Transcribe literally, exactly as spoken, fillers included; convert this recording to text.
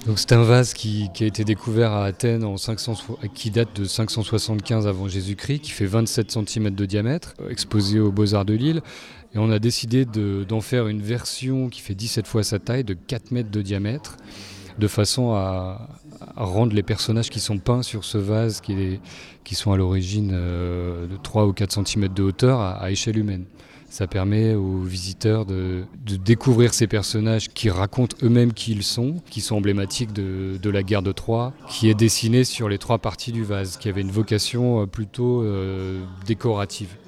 Donc c'est un vase qui, qui a été découvert à Athènes en cinq cents, qui date de cinq cent soixante-quinze avant Jésus-Christ, qui fait vingt-sept centimètres de diamètre, exposé aux Beaux-Arts de Lille. Et on a décidé de, d'en faire une version qui fait dix-sept fois sa taille, de quatre mètres de diamètre, de façon à, à rendre les personnages qui sont peints sur ce vase, qui, est, qui sont à l'origine euh, de trois ou quatre centimètres de hauteur, à, à échelle humaine. Ça permet aux visiteurs de, de découvrir ces personnages qui racontent eux-mêmes qui ils sont, qui sont emblématiques de, de la guerre de Troie, qui est dessiné sur les trois parties du vase, qui avait une vocation plutôt euh, décorative.